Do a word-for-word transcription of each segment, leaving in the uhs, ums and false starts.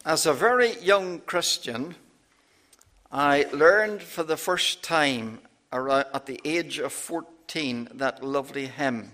As a very young Christian, I learned for the first time around at the age of fourteen that lovely hymn,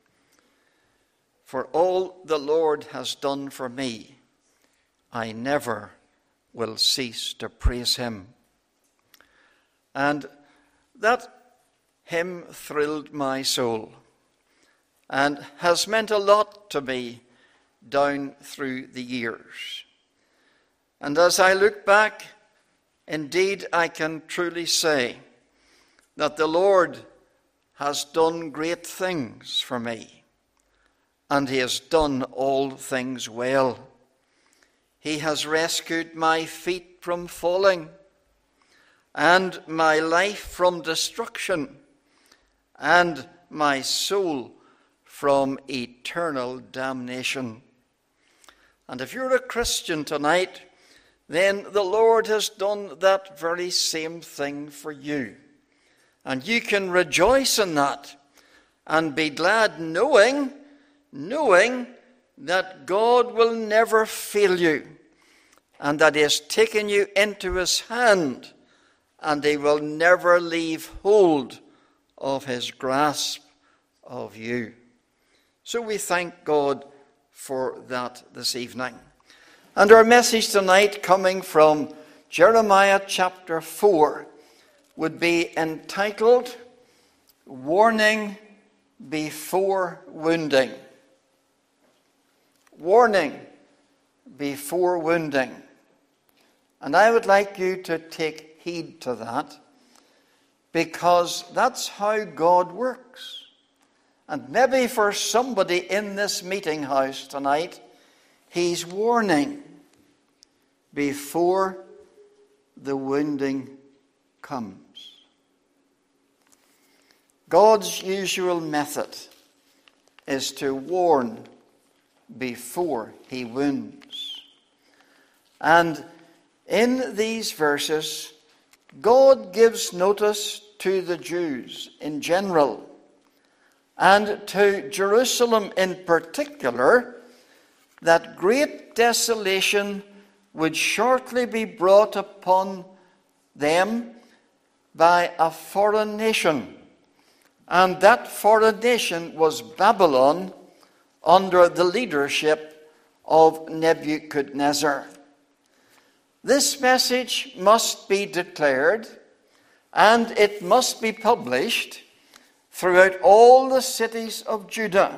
"For all the Lord has done for me, I never will cease to praise him." And that hymn thrilled my soul and has meant a lot to me down through the years. And as I look back, indeed I can truly say that the Lord has done great things for me, and he has done all things well. He has rescued my feet from falling, and my life from destruction, and my soul from eternal damnation. And if you're a Christian tonight, then the Lord has done that very same thing for you. And you can rejoice in that and be glad knowing, knowing that God will never fail you and that he has taken you into his hand and he will never leave hold of his grasp of you. So we thank God for that this evening. And our message tonight, coming from Jeremiah chapter four, would be entitled, "Warning Before Wounding." Warning before wounding. And I would like you to take heed to that, because that's how God works. And maybe for somebody in this meeting house tonight, he's warning before the wounding comes. God's usual method is to warn before he wounds. And in these verses, God gives notice to the Jews in general, and to Jerusalem in particular, that great desolation would shortly be brought upon them by a foreign nation. And that foreign nation was Babylon, under the leadership of Nebuchadnezzar. This message must be declared, and it must be published throughout all the cities of Judah.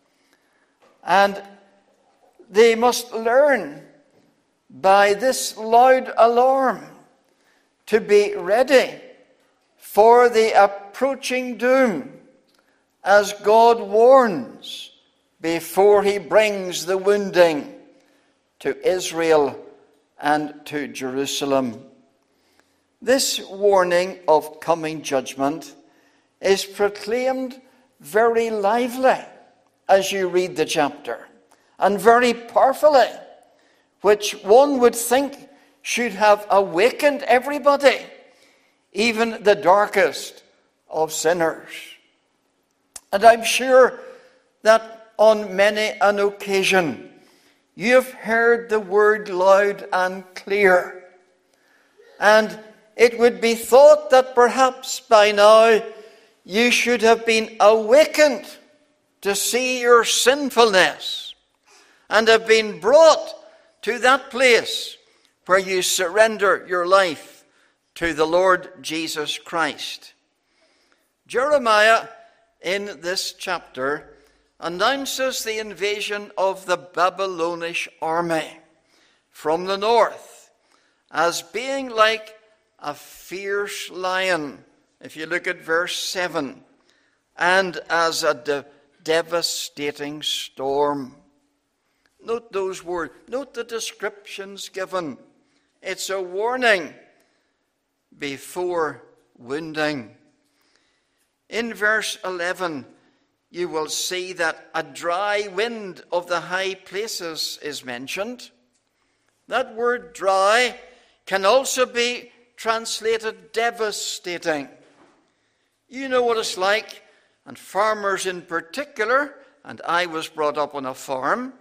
And they must learn by this loud alarm to be ready for the approaching doom, as God warns before he brings the wounding to Israel and to Jerusalem. This warning of coming judgment is proclaimed very lively as you read the chapter, and very powerfully, which one would think should have awakened everybody, even the darkest of sinners. And I'm sure that on many an occasion you have heard the word loud and clear, and it would be thought that perhaps by now you should have been awakened to see your sinfulness and have been brought to that place where you surrender your life to the Lord Jesus Christ. Jeremiah, in this chapter, announces the invasion of the Babylonish army from the north as being like a fierce lion, if you look at verse seven, and as a de- devastating storm. Note those words. Note the descriptions given. It's a warning before wounding. In verse eleven, you will see that a dry wind of the high places is mentioned. That word dry can also be translated devastating. You know what it's like, and farmers in particular, and I was brought up on a farm,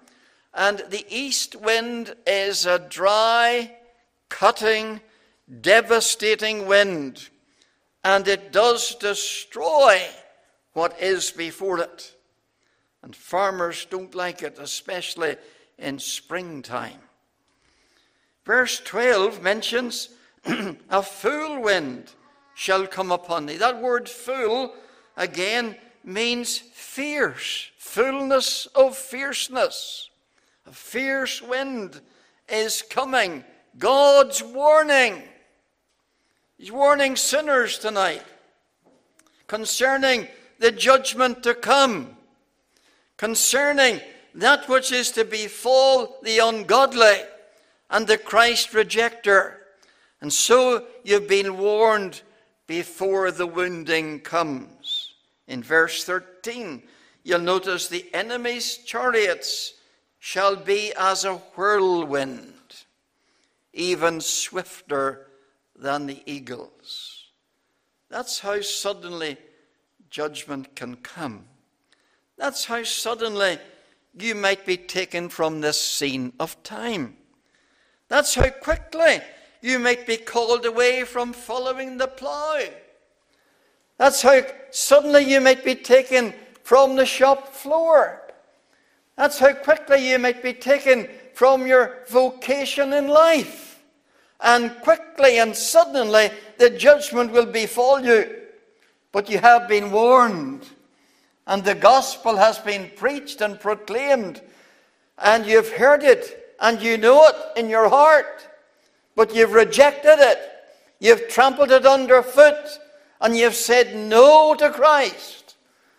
And the east wind is a dry, cutting, devastating wind. And it does destroy what is before it. And farmers don't like it, especially in springtime. Verse twelve mentions, a full wind shall come upon thee. That word full, again, means fierce, fullness of fierceness. A fierce wind is coming. God's warning. He's warning sinners tonight concerning the judgment to come, concerning that which is to befall the ungodly and the Christ rejecter. And so you've been warned before the wounding comes. In verse thirteen, you'll notice the enemy's chariots shall be as a whirlwind, even swifter than the eagles. That's how suddenly judgment can come. That's how suddenly you might be taken from this scene of time. That's how quickly you might be called away from following the plough. That's how suddenly you might be taken from the shop floor. That's how quickly you might be taken from your vocation in life. And quickly and suddenly the judgment will befall you. But you have been warned. And the gospel has been preached and proclaimed. And you've heard it. And you know it in your heart. But you've rejected it. You've trampled it underfoot. And you've said no to Christ.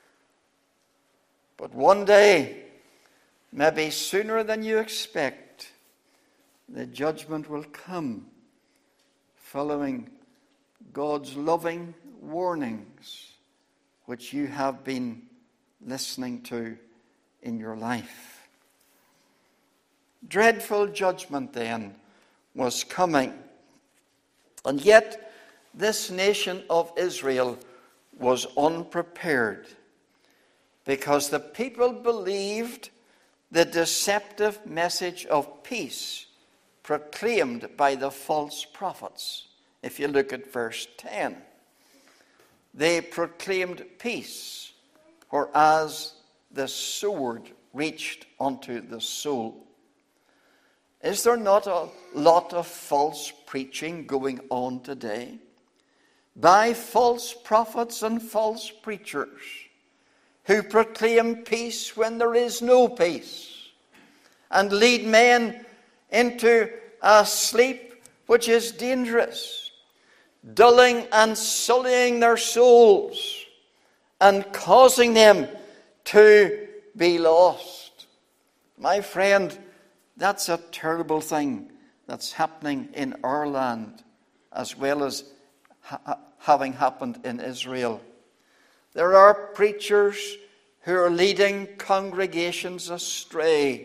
But one day, maybe sooner than you expect, the judgment will come following God's loving warnings, which you have been listening to in your life. Dreadful judgment then was coming. And yet, this nation of Israel was unprepared because the people believed the deceptive message of peace proclaimed by the false prophets. If you look at verse ten, they proclaimed peace, whereas the sword reached unto the soul. Is there not a lot of false preaching going on today by false prophets and false preachers who proclaim peace when there is no peace and lead men into a sleep which is dangerous, dulling and sullying their souls and causing them to be lost? My friend, that's a terrible thing that's happening in our land as well as ha- having happened in Israel. There are preachers who are leading congregations astray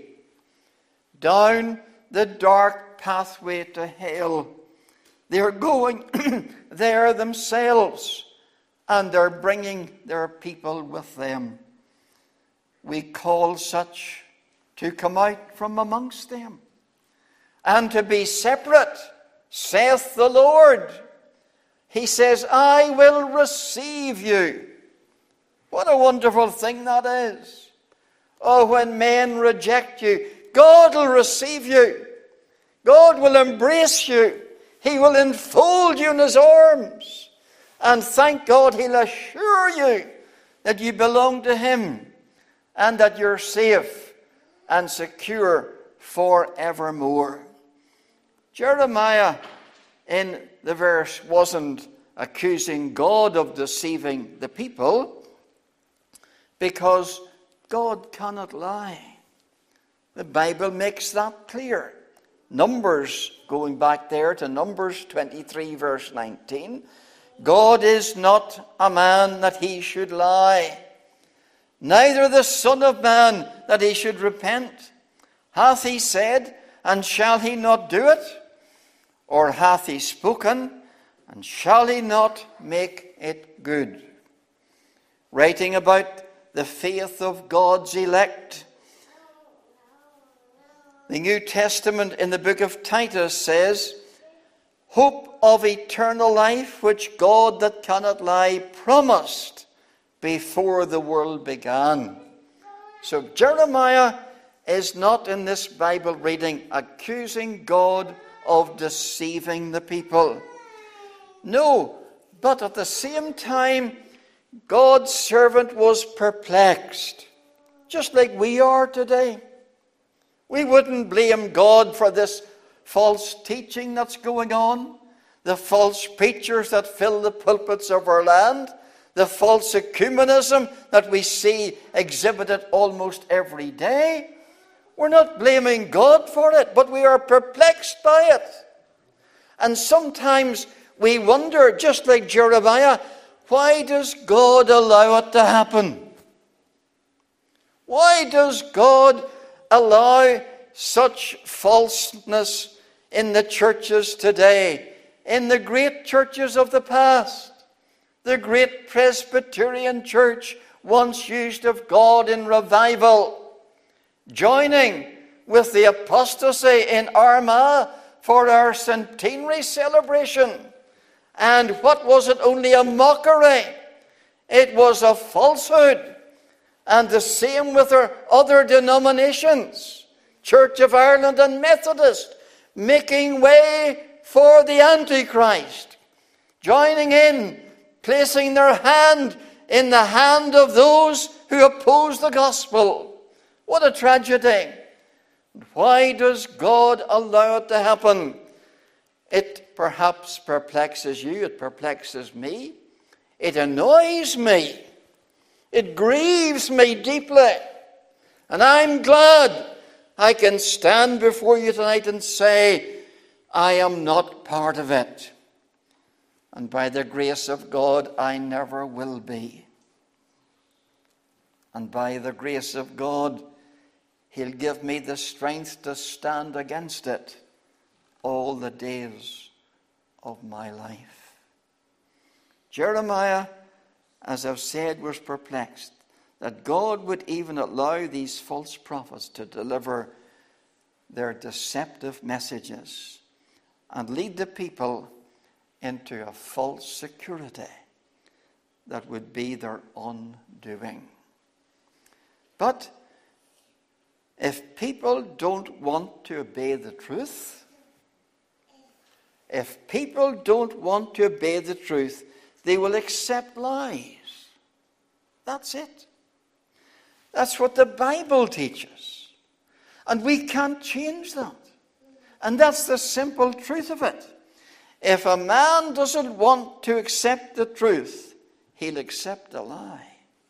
down the dark pathway to hell. They are going there themselves, and they're bringing their people with them. We call such to come out from amongst them and to be separate, saith the Lord. He says, I will receive you. What a wonderful thing that is. Oh, when men reject you, God will receive you. God will embrace you. He will enfold you in his arms. And thank God, he'll assure you that you belong to him and that you're safe and secure forevermore. Jeremiah in the verse wasn't accusing God of deceiving the people, because God cannot lie. The Bible makes that clear. Numbers, going back there to Numbers twenty-three, verse nineteen, God is not a man that he should lie, neither the Son of Man that he should repent. Hath he said, and shall he not do it? Or hath he spoken, and shall he not make it good? Writing about the faith of God's elect, The New Testament in the book of Titus says, hope of eternal life, which God that cannot lie promised before the world began. So Jeremiah is not in this Bible reading accusing God of deceiving the people. No, but at the same time, God's servant was perplexed, just like we are today. We wouldn't blame God for this false teaching that's going on, the false preachers that fill the pulpits of our land, the false ecumenism that we see exhibited almost every day. We're not blaming God for it, but we are perplexed by it. And sometimes we wonder, just like Jeremiah, why does God allow it to happen? Why does God allow such falseness in the churches today, in the great churches of the past? The great Presbyterian Church, once used of God in revival, joining with the apostasy in Armagh for our centenary celebration. And what was it? Only a mockery. It was a falsehood. And the same with our other denominations, Church of Ireland and Methodist, making way for the Antichrist, joining in, placing their hand in the hand of those who oppose the gospel. What a tragedy. Why does God allow it to happen? It perhaps perplexes you, it perplexes me, it annoys me, it grieves me deeply. And I'm glad I can stand before you tonight and say, I am not part of it. And by the grace of God, I never will be. And by the grace of God, He'll give me the strength to stand against it all the days of my life. Jeremiah, as I've said, was perplexed that God would even allow these false prophets to deliver their deceptive messages and lead the people into a false security that would be their undoing. But if people don't want to obey the truth, if people don't want to obey the truth, they will accept lies. That's it. That's what the Bible teaches. And we can't change that. And that's the simple truth of it. If a man doesn't want to accept the truth, he'll accept a lie.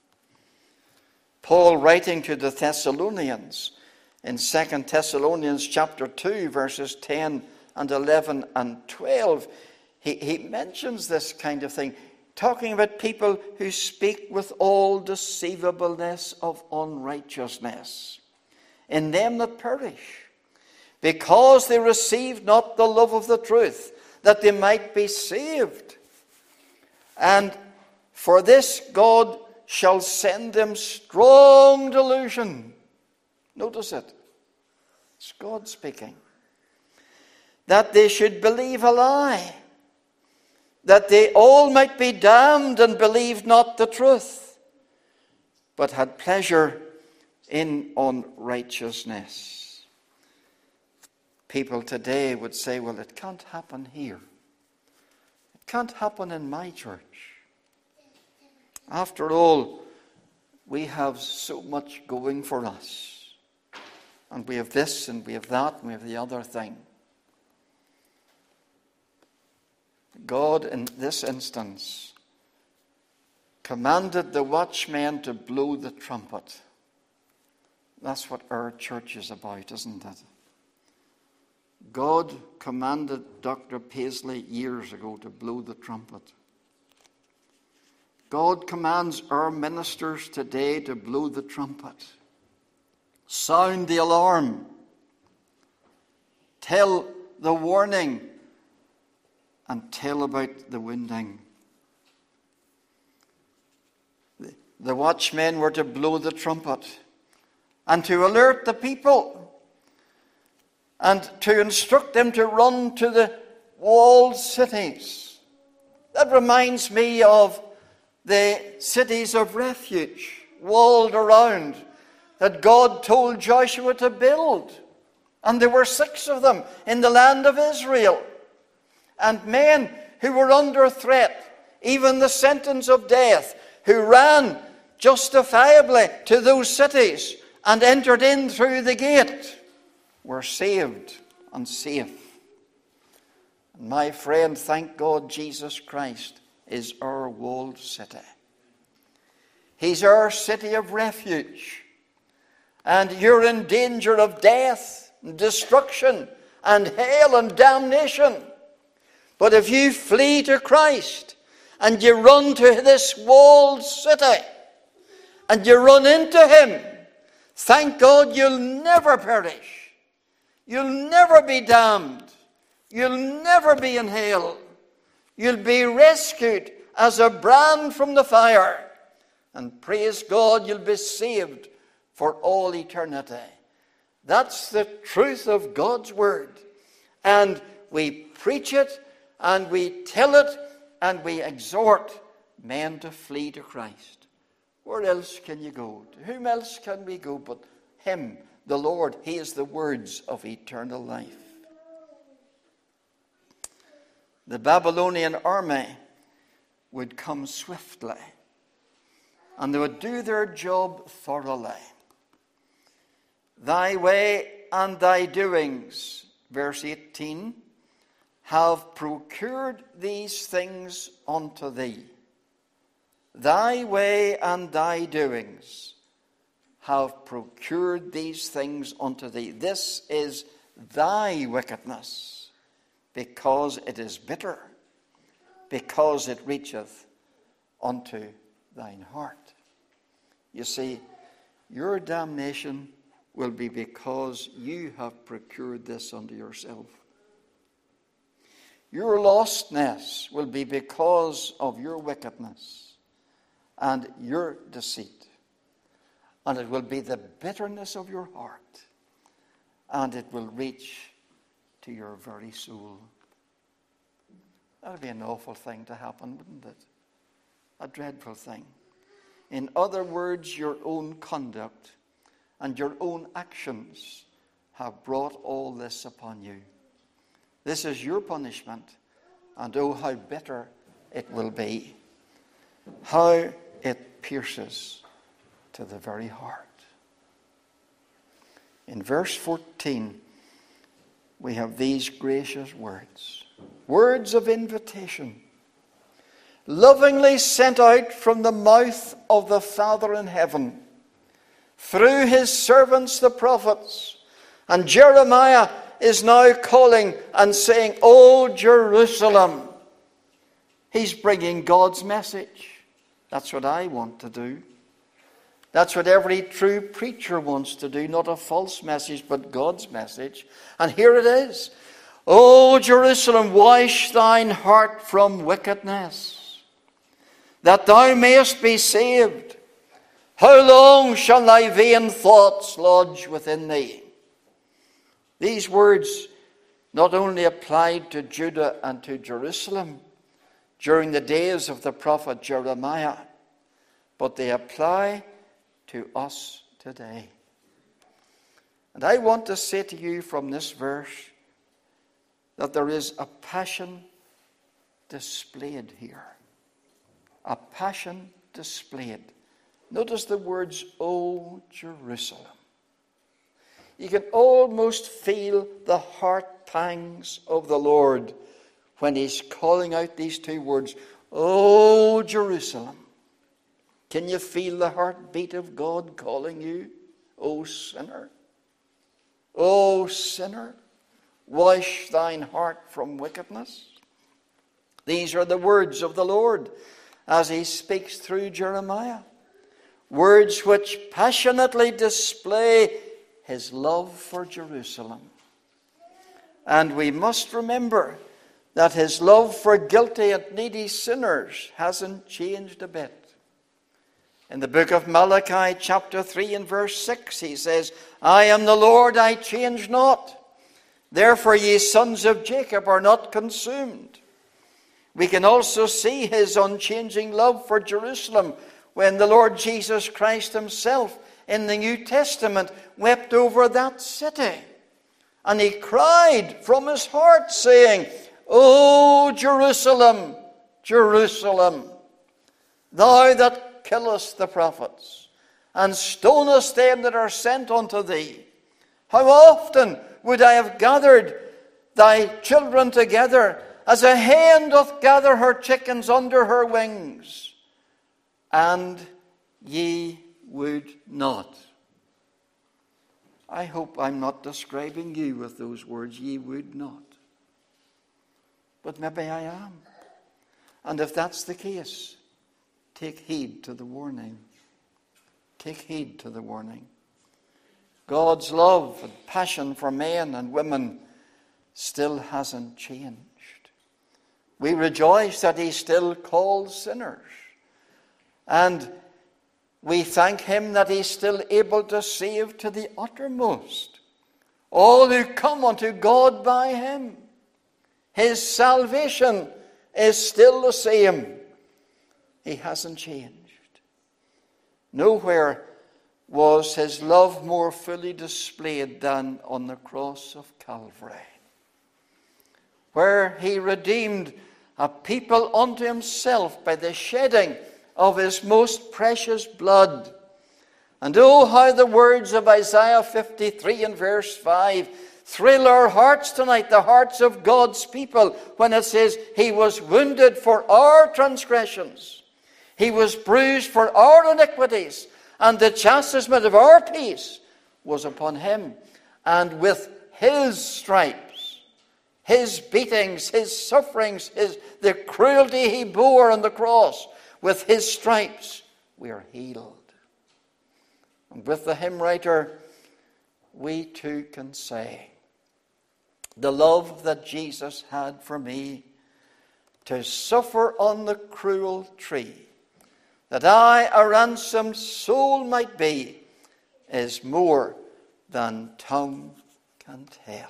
Paul, writing to the Thessalonians in Second Thessalonians chapter two, verses ten and eleven and twelve, he, he mentions this kind of thing, talking about people who speak with all deceivableness of unrighteousness in them that perish, because they received not the love of the truth, that they might be saved. And for this God shall send them strong delusion. Notice it. It's God speaking. That they should believe a lie, that they all might be damned and believed not the truth, but had pleasure in unrighteousness. People today would say, well, it can't happen here. It can't happen in my church. After all, we have so much going for us. And we have this and we have that and we have the other thing. God, in this instance, commanded the watchmen to blow the trumpet. That's what our church is about, isn't it? God commanded Doctor Paisley years ago to blow the trumpet. God commands our ministers today to blow the trumpet. Sound the alarm. Tell the warning. And tell about the wounding. The watchmen were to blow the trumpet and to alert the people and to instruct them to run to the walled cities. That reminds me of the cities of refuge, walled around, that God told Joshua to build. And there were six of them in the land of Israel. And men who were under threat, even the sentence of death, who ran justifiably to those cities and entered in through the gate, were saved and safe. And my friend, thank God Jesus Christ is our walled city. He's our city of refuge. And you're in danger of death and destruction and hell and damnation. But if you flee to Christ and you run to this walled city and you run into him, thank God you'll never perish. You'll never be damned. You'll never be in hell. You'll be rescued as a brand from the fire. And praise God, you'll be saved for all eternity. That's the truth of God's word. And we preach it, and we tell it, and we exhort men to flee to Christ. Where else can you go? To whom else can we go but him, the Lord? He is the words of eternal life. The Babylonian army would come swiftly, and they would do their job thoroughly. Thy way and thy doings, verse eighteen, have procured these things unto thee. Thy way and thy doings have procured these things unto thee. This is thy wickedness, because it is bitter, because it reacheth unto thine heart. You see, your damnation will be because you have procured this unto yourself. Your lostness will be because of your wickedness and your deceit. And it will be the bitterness of your heart, and it will reach to your very soul. That would be an awful thing to happen, wouldn't it? A dreadful thing. In other words, your own conduct and your own actions have brought all this upon you. This is your punishment, and oh, how bitter it will be. How it pierces to the very heart. In verse fourteen, we have these gracious words. Words of invitation. Lovingly sent out from the mouth of the Father in heaven, through his servants the prophets. And Jeremiah is now calling and saying, "O Jerusalem." He's bringing God's message. That's what I want to do. That's what every true preacher wants to do. Not a false message, but God's message. And here it is. "O Jerusalem, wash thine heart from wickedness, that thou mayest be saved. How long shall thy vain thoughts lodge within thee?" These words not only applied to Judah and to Jerusalem during the days of the prophet Jeremiah, but they apply to us today. And I want to say to you from this verse that there is a passion displayed here. A passion displayed. Notice the words, "O Jerusalem." You can almost feel the heart pangs of the Lord when he's calling out these two words, "O Jerusalem." Can you feel the heartbeat of God calling you, "O sinner"? "O sinner, wash thine heart from wickedness." These are the words of the Lord as he speaks through Jeremiah. Words which passionately display his love for Jerusalem. And we must remember that his love for guilty and needy sinners hasn't changed a bit. In the book of Malachi, chapter three and verse six, he says, "I am the Lord, I change not. Therefore ye sons of Jacob are not consumed. We can also see his unchanging love for Jerusalem when the Lord Jesus Christ himself in the New Testament wept over that city. And he cried from his heart, saying, O Jerusalem, Jerusalem, thou that killest the prophets, and stonest them that are sent unto thee, how often would I have gathered thy children together, as a hen doth gather her chickens under her wings, and ye would not. I hope I'm not describing you with those words, ye would not. But maybe I am. And if that's the case, take heed to the warning. Take heed to the warning. God's love and passion for men and women still hasn't changed. We rejoice that he still calls sinners. And we thank him that he's still able to save to the uttermost all who come unto God by him. His salvation is still the same. He hasn't changed. Nowhere was his love more fully displayed than on the cross of Calvary, where he redeemed a people unto himself by the shedding of his most precious blood. And oh, how the words of Isaiah fifty-three and verse five thrill our hearts tonight, the hearts of God's people, when it says, he was wounded for our transgressions, he was bruised for our iniquities, and the chastisement of our peace was upon him. And with his stripes, his beatings, his sufferings, his, the cruelty he bore on the cross, with his stripes we are healed. And with the hymn writer, we too can say, the love that Jesus had for me, to suffer on the cruel tree, that I a ransomed soul might be, is more than tongue can tell.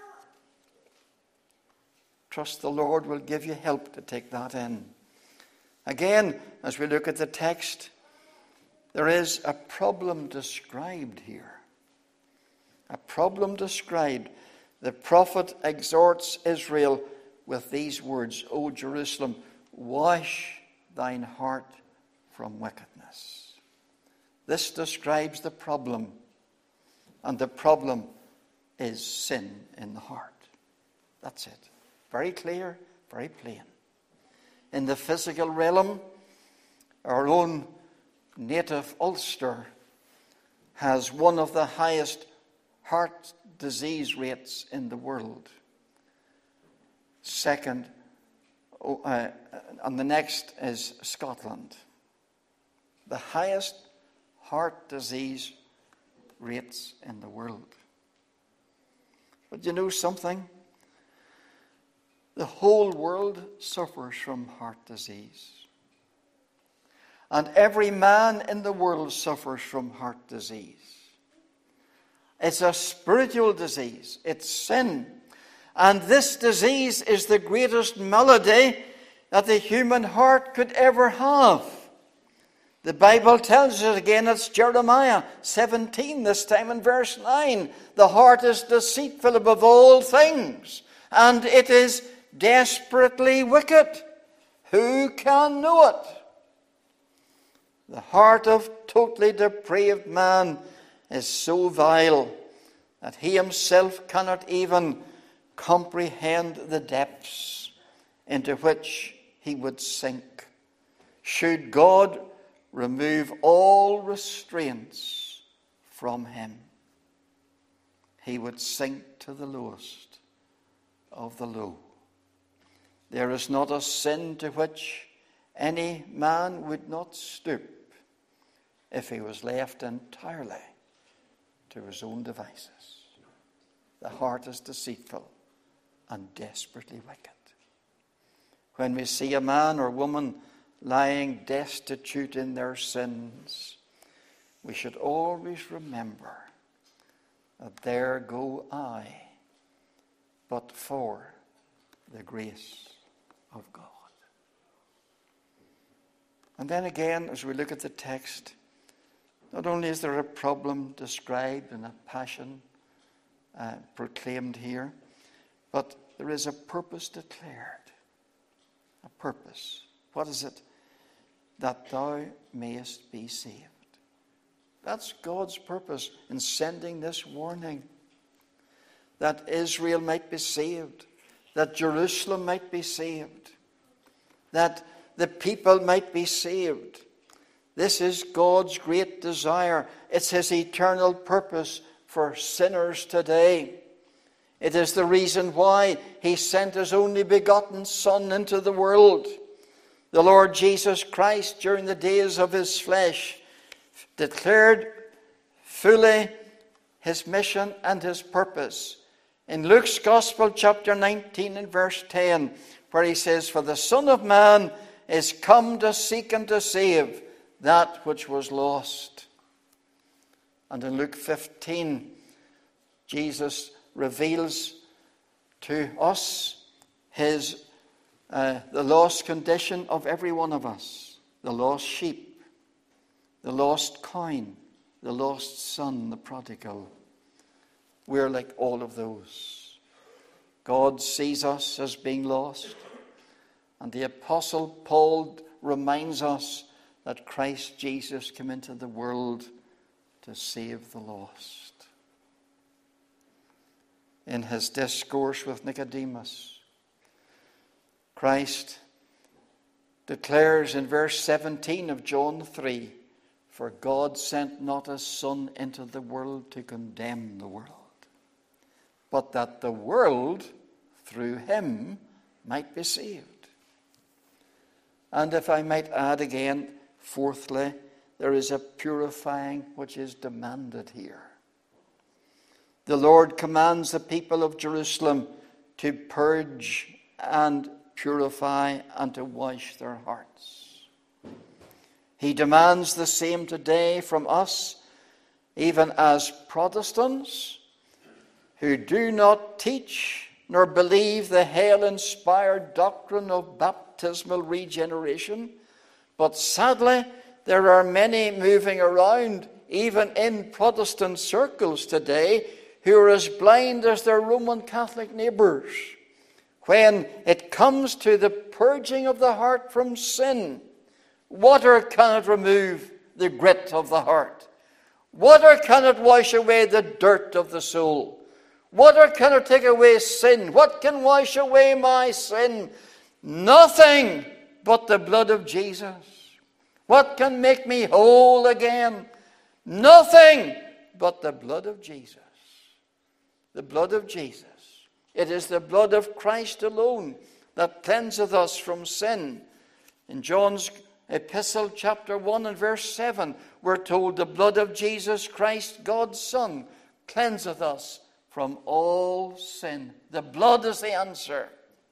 Trust the Lord will give you help to take that in. Again, as we look at the text, there is a problem described here. A problem described. The prophet exhorts Israel with these words, O Jerusalem, wash thine heart from wickedness. This describes the problem, and the problem is sin in the heart. That's it. Very clear, very plain. In the physical realm, our own native Ulster has one of the highest heart disease rates in the world. Second, uh, and the next is Scotland. The highest heart disease rates in the world. But you know something? The whole world suffers from heart disease. And every man in the world suffers from heart disease. It's a spiritual disease. It's sin. And this disease is the greatest malady that the human heart could ever have. The Bible tells us again, it's Jeremiah seventeen, this time in verse nine. The heart is deceitful above all things, and it is desperately wicked. Who can know it? The heart of totally depraved man is so vile that he himself cannot even comprehend the depths into which he would sink. Should God remove all restraints from him, he would sink to the lowest of the low. There is not a sin to which any man would not stoop if he was left entirely to his own devices. The heart is deceitful and desperately wicked. When we see a man or woman lying destitute in their sins, we should always remember that there go I but for the grace of God. And then again, as we look at the text, not only is there a problem described and a passion uh, proclaimed here, but there is a purpose declared. A purpose. What is it? That thou mayest be saved. That's God's purpose in sending this warning. That Israel might be saved. That Jerusalem might be saved. That the people might be saved. This is God's great desire. It's His eternal purpose for sinners today. It is the reason why He sent His only begotten Son into the world. The Lord Jesus Christ, during the days of His flesh, declared fully His mission and His purpose. In Luke's Gospel, chapter nineteen and verse ten, where He says, "For the Son of Man is come to seek and to save that which was lost." And in Luke fifteen, Jesus reveals to us his uh, the lost condition of every one of us. The lost sheep, the lost coin, the lost son, the prodigal. We're like all of those. God sees us as being lost. And the Apostle Paul reminds us that Christ Jesus came into the world to save the lost. In his discourse with Nicodemus, Christ declares in verse seventeen of John three, "For God sent not His Son into the world to condemn the world, but that the world through Him might be saved." And if I might add again, fourthly, there is a purifying which is demanded here. The Lord commands the people of Jerusalem to purge and purify and to wash their hearts. He demands the same today from us, even as Protestants who do not teach nor believe the hell-inspired doctrine of baptismal regeneration. But sadly, there are many moving around, even in Protestant circles today, who are as blind as their Roman Catholic neighbours. When it comes to the purging of the heart from sin, water cannot remove the grit of the heart. Water cannot wash away the dirt of the soul. Water cannot take away sin. What can wash away my sin? Nothing but the blood of Jesus. What can make me whole again? Nothing but the blood of Jesus. The blood of Jesus. It is the blood of Christ alone that cleanseth us from sin. In John's epistle, chapter one and verse seven, we're told the blood of Jesus Christ, God's Son, cleanseth us from all sin. The blood is the answer.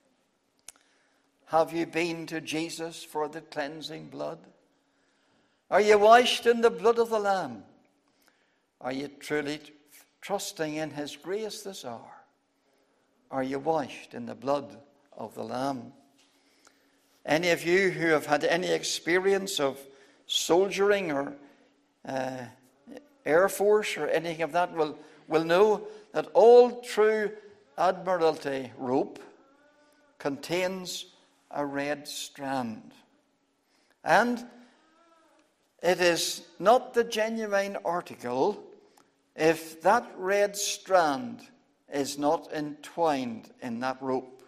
Have you been to Jesus for the cleansing blood? Are you washed in the blood of the Lamb? Are you truly trusting in His grace this hour? Are you washed in the blood of the Lamb? Any of you who have had any experience of soldiering or uh, Air Force or anything of that will, will know that all true Admiralty rope contains a red strand. And it is not the genuine article if that red strand is not entwined in that rope.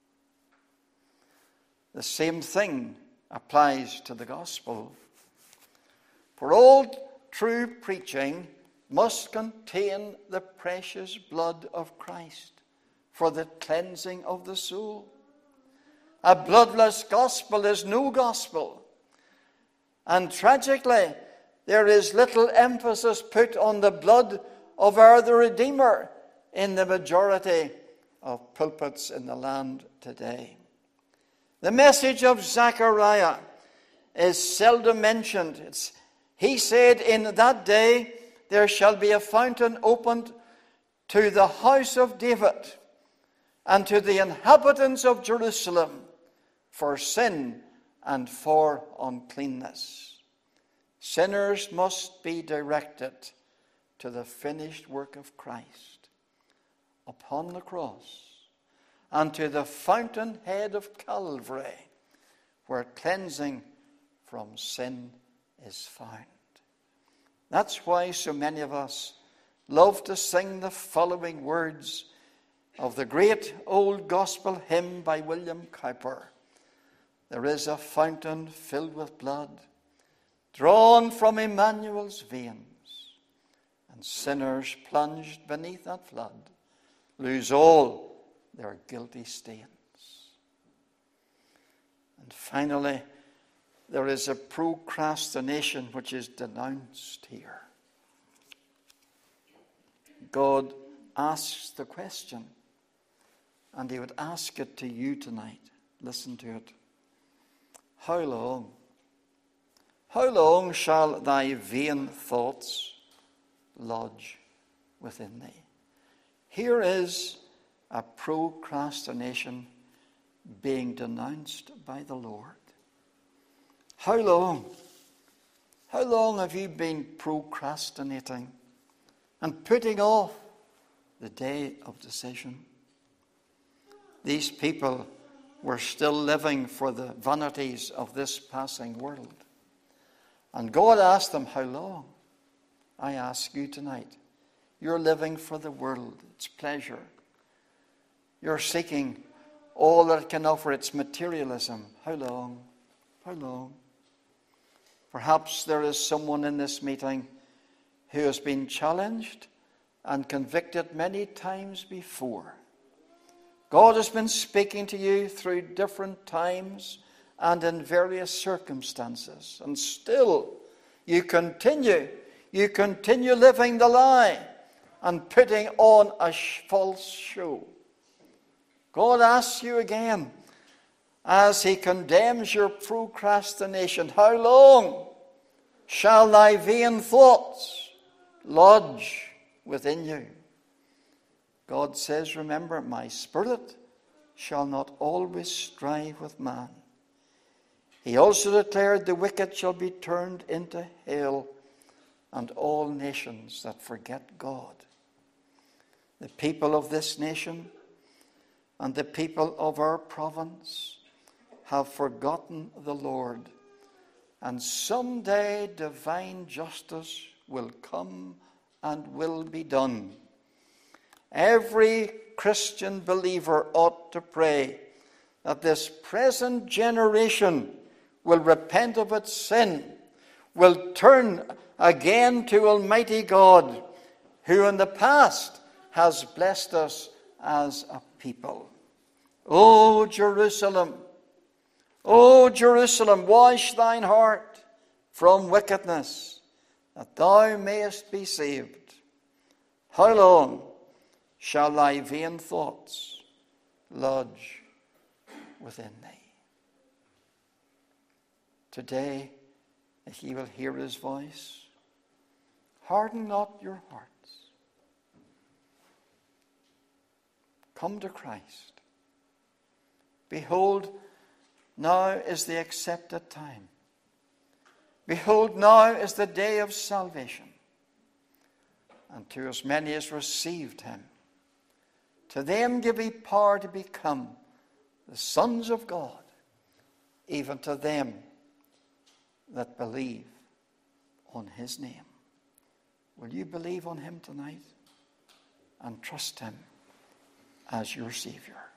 The same thing applies to the gospel. For all true preaching must contain the precious blood of Christ for the cleansing of the soul. A bloodless gospel is no gospel. And tragically, there is little emphasis put on the blood of our the Redeemer in the majority of pulpits in the land today. The message of Zechariah is seldom mentioned. It's, he said, "In that day there shall be a fountain opened to the house of David, and to the inhabitants of Jerusalem for sin and for uncleanness. Sinners must be directed to the finished work of Christ upon the cross and to the fountainhead of Calvary, where cleansing from sin is found. That's why so many of us love to sing the following words of the great old gospel hymn by William Cowper. There is a fountain filled with blood, drawn from Emmanuel's veins, and sinners plunged beneath that flood lose all their guilty stains. And finally, there is a procrastination which is denounced here. God asks the question, and he would ask it to you tonight. Listen to it. How long? How long shall thy vain thoughts lodge within thee? Here is a procrastination being denounced by the Lord. How long? How long have you been procrastinating and putting off the day of decision? These people were still living for the vanities of this passing world. And God asked them, how long? I ask you tonight. You're living for the world, its pleasure. You're seeking all that it can offer, its materialism. How long? How long? Perhaps there is someone in this meeting who has been challenged and convicted many times before. God has been speaking to you through different times and in various circumstances. And still, you continue, you continue living the lie and putting on a false show. God asks you again, as he condemns your procrastination, how long shall thy vain thoughts lodge within you? God says, remember, my spirit shall not always strive with man. He also declared the wicked shall be turned into hell, and all nations that forget God. The people of this nation and the people of our province have forgotten the Lord, and someday divine justice will come and will be done. Every Christian believer ought to pray that this present generation will repent of its sin, will turn again to Almighty God, who in the past has blessed us as a people. O Jerusalem, O Jerusalem, wash thine heart from wickedness, that thou mayest be saved. How long shall thy vain thoughts lodge within thee? Today, if ye will hear his voice, harden not your hearts. Come to Christ. Behold, now is the accepted time. Behold, now is the day of salvation. And to as many as received him, to them give he power to become the sons of God, even to them that believe on his name. Will you believe on him tonight and trust him as your Savior?